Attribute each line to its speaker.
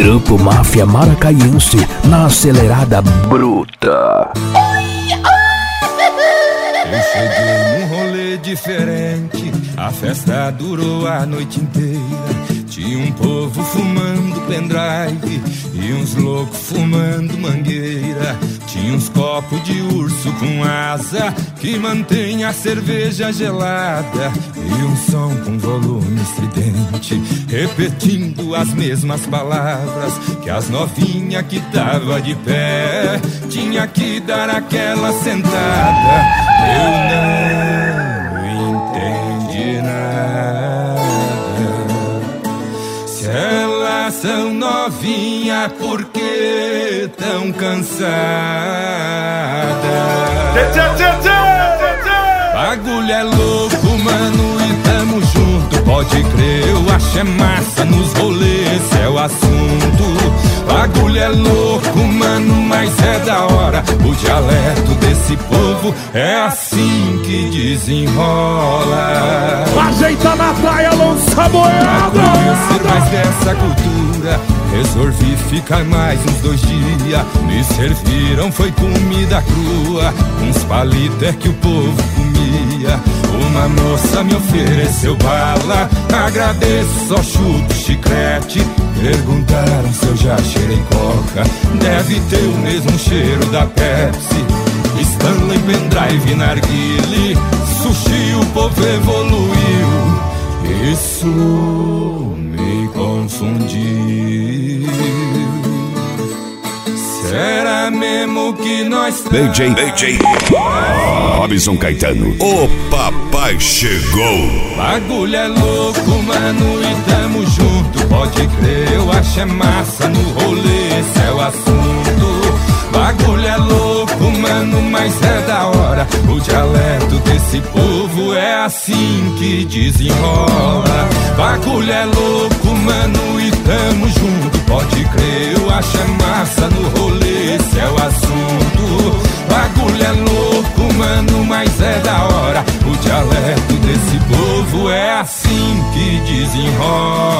Speaker 1: Grupo Máfia Maracaiense na acelerada bruta.
Speaker 2: Eu cheguei num rolê diferente, a festa durou a noite inteira. Tinha um povo fumando pendrive e uns loucos fumando mangueira. Tinha uns copos de urso com asa que mantém a cerveja gelada e um som com volume estridente, repetindo as mesmas palavras que as novinhas que tava de pé tinha que dar aquela sentada. Eu não entendi nada. Se elas são novinhas, por que tão cansadas? Bagulho é louco, mano, e tamo junto. Pode crer, eu acho é massa nos rolês, é o assunto. Bagulho é louco, mano, mas é da hora. O dialeto desse povo é assim que desenrola.
Speaker 3: Ajeita na praia, lança boiada.
Speaker 2: Conhecer mais dessa cultura, resolvi ficar mais uns 2 dias. Me serviram, foi comida crua, uns palitos é que o povo comia. Uma moça me ofereceu bala, agradeço, só chupo chiclete. Perguntaram se eu já cheirei coca, deve ter o mesmo cheiro da Pepsi. Stanley, pendrive, narguile, sushi, o povo evoluiu. Isso me confundiu. Será mesmo que nós
Speaker 4: DJ Robson Caetano, o papai chegou.
Speaker 2: Bagulho é louco, mano, e tamo junto. Pode crer, eu acho é massa no rolê, esse é o assunto. Bagulho é louco, mano, mas é da hora. O dialeto desse povo é assim que desenrola. Bagulho é louco, mano, e tamo junto. Pode crer, eu acho é massa no rolê, esse é o assunto. Bagulho é louco, mano, mas é da hora. O dialeto desse povo é assim que desenrola.